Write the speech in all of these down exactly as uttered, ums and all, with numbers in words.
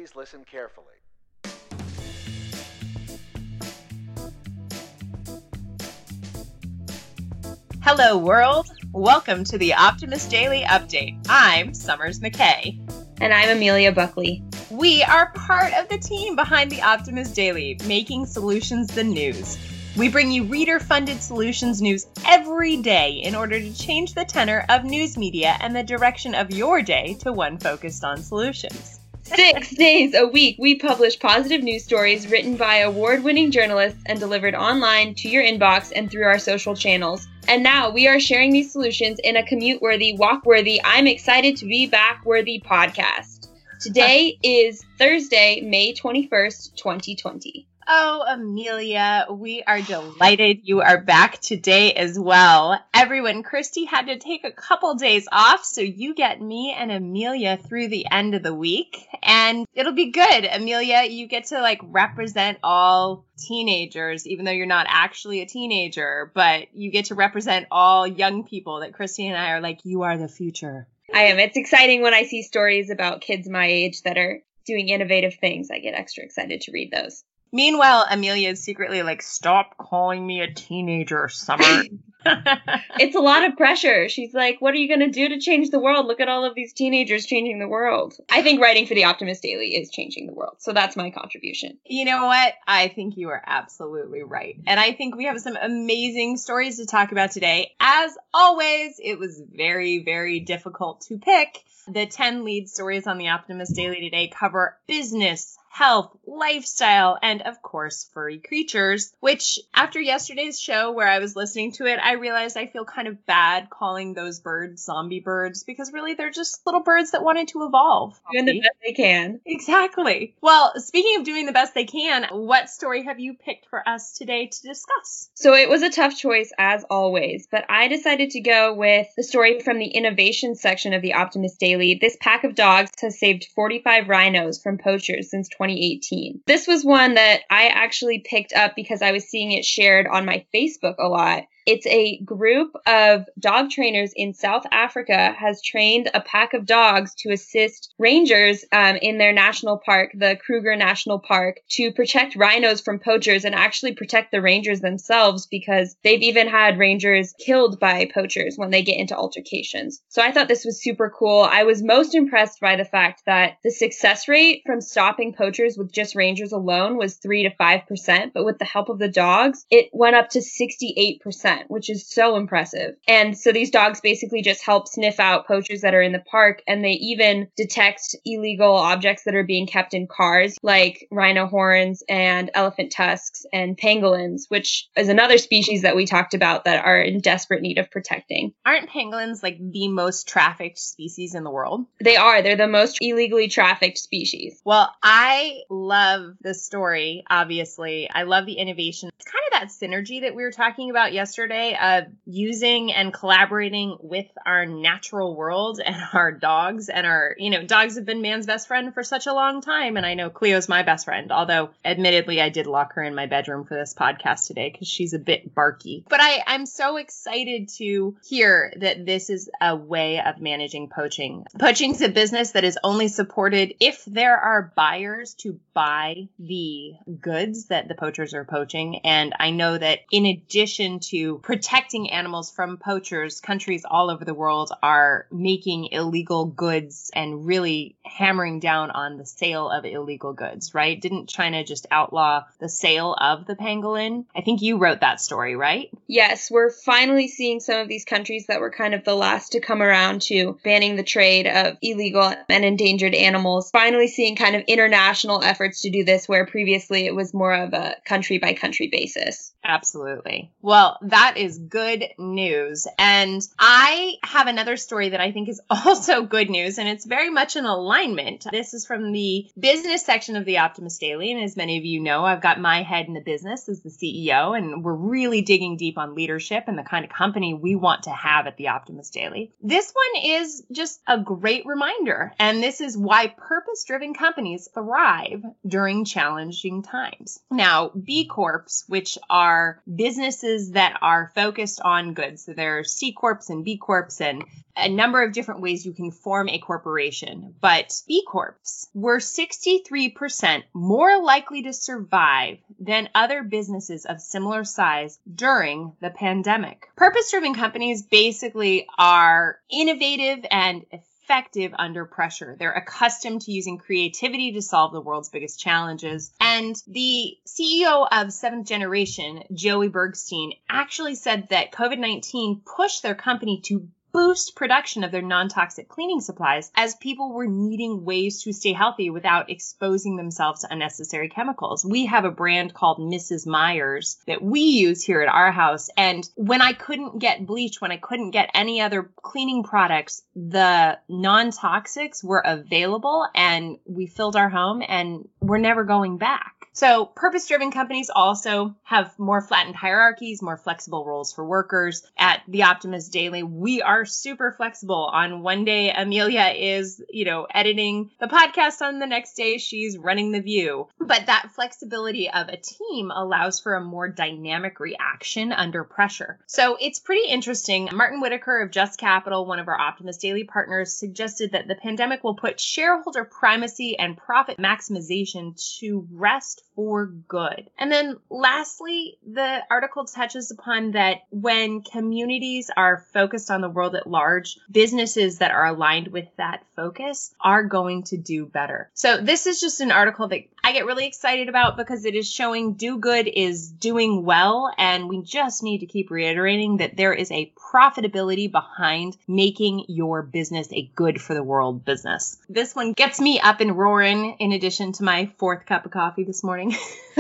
Please listen carefully. Hello, world. Welcome to the Optimist Daily Update. I'm Summers McKay. And I'm Amelia Buckley. We are part of the team behind the Optimist Daily, making solutions the news. We bring you reader-funded solutions news every day in order to change the tenor of news media and the direction of your day to one focused on solutions. Six days a week, we publish positive news stories written by award-winning journalists and delivered online to your inbox and through our social channels. And now we are sharing these solutions in a commute-worthy, walk-worthy, I'm excited to be back-worthy podcast. Today is Thursday, May twenty-first, twenty twenty. Oh, Amelia, we are delighted you are back today as well. Everyone, Christy had to take a couple days off, so you get me and Amelia through the end of the week, and it'll be good. Amelia, you get to like represent all teenagers, even though you're not actually a teenager, but you get to represent all young people that Christy and I are like, you are the future. I am. It's exciting when I see stories about kids my age that are doing innovative things. I get extra excited to read those. Meanwhile, Amelia is secretly like, stop calling me a teenager, Summer. It's a lot of pressure. She's like, what are you going to do to change the world? Look at all of these teenagers changing the world. I think writing for the Optimist Daily is changing the world. So that's my contribution. You know what? I think you are absolutely right. And I think we have some amazing stories to talk about today. As always, it was very, very difficult to pick. The ten lead stories on the Optimist Daily today cover business, health, lifestyle, and of course, furry creatures, which after yesterday's show where I was listening to it, I realized I feel kind of bad calling those birds zombie birds because really they're just little birds that wanted to evolve. Doing the best they can. Exactly. Well, speaking of doing the best they can, what story have you picked for us today to discuss? So it was a tough choice as always, but I decided to go with the story from the innovation section of the Optimist Daily. This pack of dogs has saved forty-five rhinos from poachers since twenty eighteen. This was one that I actually picked up because I was seeing it shared on my Facebook a lot. It's a group of dog trainers in South Africa has trained a pack of dogs to assist rangers um, in their national park, the Kruger National Park, to protect rhinos from poachers and actually protect the rangers themselves because they've even had rangers killed by poachers when they get into altercations. So I thought this was super cool. I was most impressed by the fact that the success rate from stopping poachers with just rangers alone was three to five percent, but with the help of the dogs, it went up to sixty-eight percent. Which is so impressive. And so these dogs basically just help sniff out poachers that are in the park, and they even detect illegal objects that are being kept in cars, like rhino horns and elephant tusks and pangolins, which is another species that we talked about that are in desperate need of protecting. Aren't pangolins like the most trafficked species in the world? They are. They're the most illegally trafficked species. Well, I love the story, obviously. I love the innovation. It's kind of that synergy that we were talking about yesterday. Of using and collaborating with our natural world and our dogs and our, you know, dogs have been man's best friend for such a long time. And I know Cleo's my best friend, although admittedly, I did lock her in my bedroom for this podcast today because she's a bit barky. But I, I'm so excited to hear that this is a way of managing poaching. Poaching is a business that is only supported if there are buyers to buy the goods that the poachers are poaching. And I know that in addition to protecting animals from poachers, countries all over the world are making illegal goods and really hammering down on the sale of illegal goods, right? Didn't China just outlaw the sale of the pangolin? I think you wrote that story, right? Yes, we're finally seeing some of these countries that were kind of the last to come around to banning the trade of illegal and endangered animals. Finally seeing kind of international efforts to do this, where previously it was more of a country by country basis. Absolutely. Well, that is good news. And I have another story that I think is also good news, and it's very much in alignment. This is from the business section of the Optimist Daily. And as many of you know, I've got my head in the business as the C E O, and we're really digging deep on leadership and the kind of company we want to have at the Optimist Daily. This one is just a great reminder, and this is why purpose-driven companies thrive during challenging times. Now, B Corps, which are are businesses that are focused on good. So there are C Corps and B Corps and a number of different ways you can form a corporation. But B Corps were sixty-three percent more likely to survive than other businesses of similar size during the pandemic. Purpose-driven companies basically are innovative and effective under pressure. They're accustomed to using creativity to solve the world's biggest challenges. And the C E O of Seventh Generation, Joey Bergstein, actually said that COVID nineteen pushed their company to boost production of their non-toxic cleaning supplies as people were needing ways to stay healthy without exposing themselves to unnecessary chemicals. We have a brand called Missus Meyer's that we use here at our house. And when I couldn't get bleach, when I couldn't get any other cleaning products, the non-toxics were available and we filled our home and we're never going back. So purpose-driven companies also have more flattened hierarchies, more flexible roles for workers. At The Optimist Daily, we are super flexible. On one day, Amelia is, you know, editing the podcast. On the next day, she's running The View. But that flexibility of a team allows for a more dynamic reaction under pressure. So it's pretty interesting. Martin Whitaker of Just Capital, one of our Optimist Daily partners, suggested that the pandemic will put shareholder primacy and profit maximization to rest for good. And then lastly, the article touches upon that when communities are focused on the world at large, businesses that are aligned with that focus are going to do better. So this is just an article that I get really excited about because it is showing do good is doing well. And we just need to keep reiterating that there is a profitability behind making your business a good for the world business. This one gets me up and roaring in addition to my fourth cup of coffee this morning.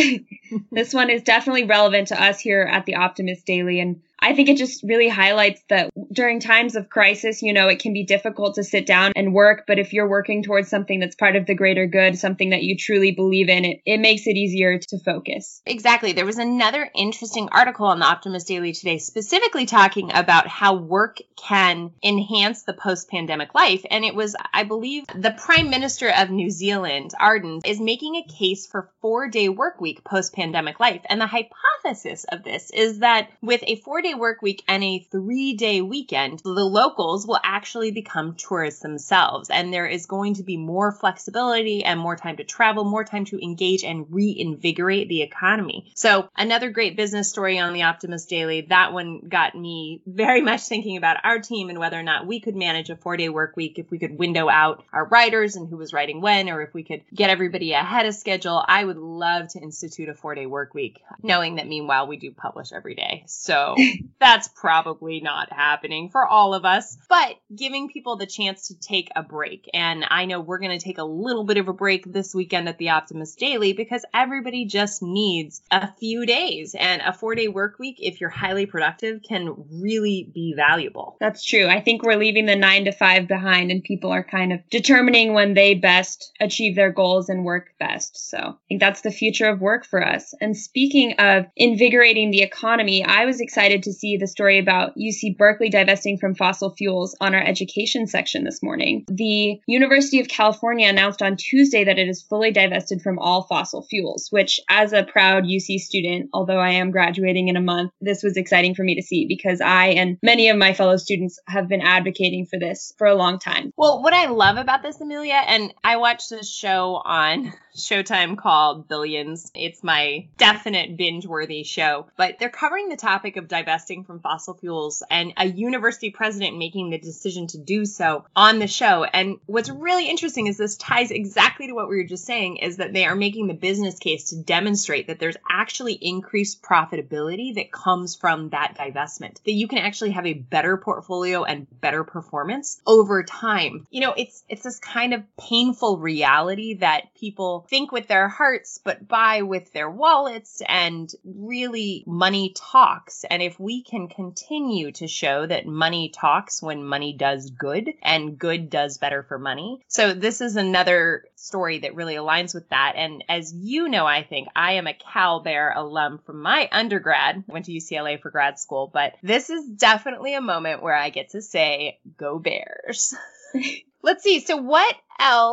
This one is definitely relevant to us here at the Optimist Daily. And I think it just really highlights that during times of crisis, you know, it can be difficult to sit down and work. But if you're working towards something that's part of the greater good, something that you truly believe in, it, it makes it easier to focus. Exactly. There was another interesting article on the Optimist Daily today, specifically talking about how work can enhance the post-pandemic life. And it was, I believe, the Prime Minister of New Zealand, Ardern, is making a case for four-day work week post-pandemic life. And the hypothesis of this is that with a four-day work week and a three-day weekend, the locals will actually become tourists themselves. And there is going to be more flexibility and more time to travel, more time to engage and reinvigorate the economy. So another great business story on the Optimist Daily. That one got me very much thinking about our team and whether or not we could manage a four-day work week, if we could window out our writers and who was writing when, or if we could get everybody ahead of schedule. I would love to institute a four-day work week, knowing that meanwhile we do publish every day. So that's probably not happening for all of us, but giving people the chance to take a break. And I know we're going to take a little bit of a break this weekend at the Optimist Daily because everybody just needs a few days, and a four-day work week, if you're highly productive, can really be valuable. That's true. I think we're leaving the nine to five behind and people are kind of determining when they best achieve their goals and work best. So I think that's the future of work for us. And speaking of invigorating the economy, I was excited to see the story about U C Berkeley divesting from fossil fuels on our education section this morning. The University of California announced on Tuesday that it is fully divested from all fossil fuels, which as a proud U C student, although I am graduating in a month, this was exciting for me to see because I and many of my fellow students have been advocating for this for a long time. Well, what I love about this, Amelia, and I watched this show on Showtime called Billions. It's my definite binge-worthy show, but they're covering the topic of divesting from fossil fuels and a university president making the decision to do so on the show. And what's really interesting is this ties exactly to what we were just saying, is that they are making the business case to demonstrate that there's actually increased profitability that comes from that divestment, that you can actually have a better portfolio and better performance over time. You know, it's it's this kind of painful reality that people think with their hearts, but buy with their wallets, and really money talks. And if we can continue to show that money talks when money does good and good does better for money. So this is another story that really aligns with that. And as you know, I think I am a Cal Bear alum from my undergrad. I went to U C L A for grad school, but this is definitely a moment where I get to say, go Bears. Let's see. So what else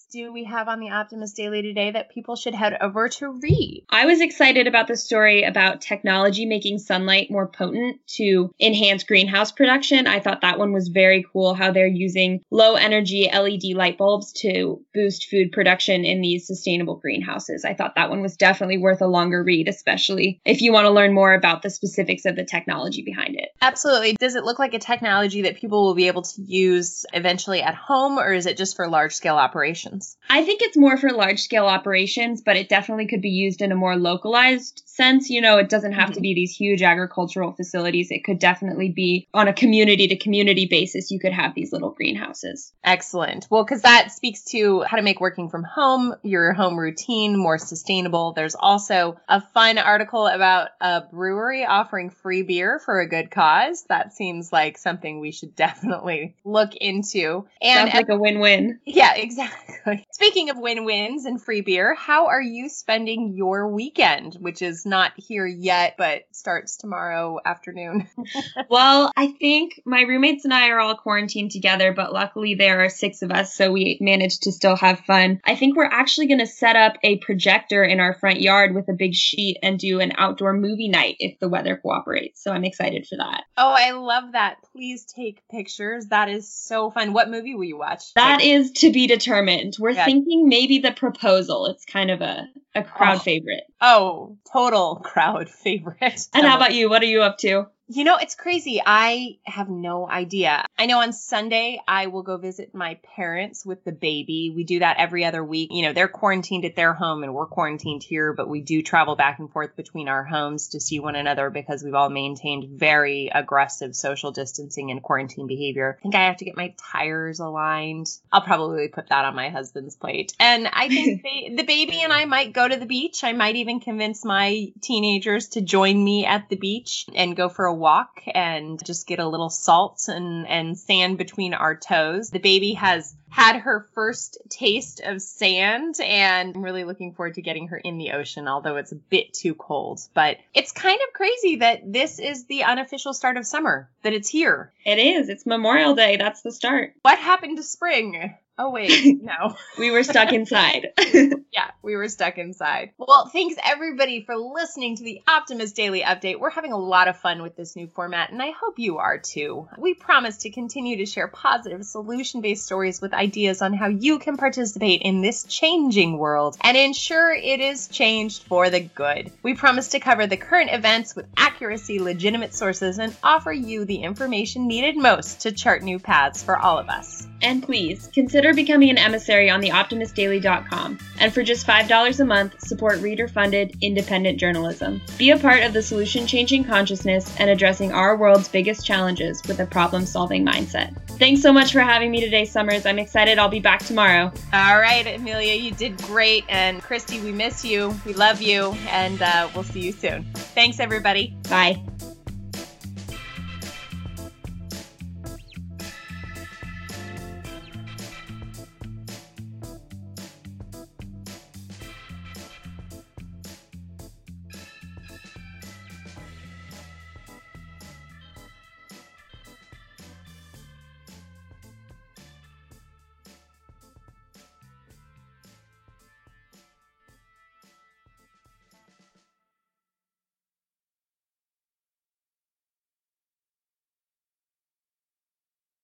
do we have on the Optimist Daily today that people should head over to read? I was excited about the story about technology making sunlight more potent to enhance greenhouse production. I thought that one was very cool, how they're using low energy L E D light bulbs to boost food production in these sustainable greenhouses. I thought that one was definitely worth a longer read, especially if you want to learn more about the specifics of the technology behind it. Absolutely. Does it look like a technology that people will be able to use eventually at home, or is it just for large scale operations? I think it's more for large scale operations, but it definitely could be used in a more localized sense. You know, it doesn't have mm-hmm. to be these huge agricultural facilities. It could definitely be on a community to community basis. You could have these little greenhouses. Excellent. Well, because that speaks to how to make working from home, your home routine, more sustainable. There's also a fun article about a brewery offering free beer for a good cause. That seems like something we should definitely look into. And Sounds like a win-win. Yeah, exactly. Speaking of win-wins and free beer, how are you spending your weekend, which is not here yet, but starts tomorrow afternoon? Well, I think my roommates and I are all quarantined together, but luckily there are six of us, so we managed to still have fun. I think we're actually going to set up a projector in our front yard with a big sheet and do an outdoor movie night if the weather cooperates. So I'm excited for that. Oh, I love that. Please take pictures. That is so fun. What movie will you watch? That like, is to be determined. We're yeah. thinking maybe The Proposal. It's kind of a, a crowd oh. favorite. Oh, total crowd favorite. And how about you? What are you up to? You know, it's crazy. I have no idea. I know on Sunday, I will go visit my parents with the baby. We do that every other week. You know, they're quarantined at their home and we're quarantined here, but we do travel back and forth between our homes to see one another because we've all maintained very aggressive social distancing and quarantine behavior. I think I have to get my tires aligned. I'll probably put that on my husband's plate. And I think they, the baby and I might go to the beach. I might even convince my teenagers to join me at the beach and go for a walk and just get a little salt and, and sand between our toes. The baby has had her first taste of sand, and I'm really looking forward to getting her in the ocean, although it's a bit too cold. But it's kind of crazy that this is the unofficial start of summer, that it's here. It is. It's Memorial Day. That's the start. What happened to spring? Oh, wait, no. We were stuck inside. Yeah, we were stuck inside. Well, thanks everybody for listening to the Optimist Daily Update. We're having a lot of fun with this new format, and I hope you are too. We promise to continue to share positive, solution-based stories with ideas on how you can participate in this changing world and ensure it is changed for the good. We promise to cover the current events with accuracy, legitimate sources, and offer you the information needed most to chart new paths for all of us. And please, consider becoming an emissary on the optimist daily dot com. And for just five dollars a month, support reader-funded, independent journalism. Be a part of the solution-changing consciousness and addressing our world's biggest challenges with a problem-solving mindset. Thanks so much for having me today, Summers. I'm excited I'll be back tomorrow. All right, Amelia, you did great. And Christy, we miss you. We love you. And uh, we'll see you soon. Thanks, everybody. Bye.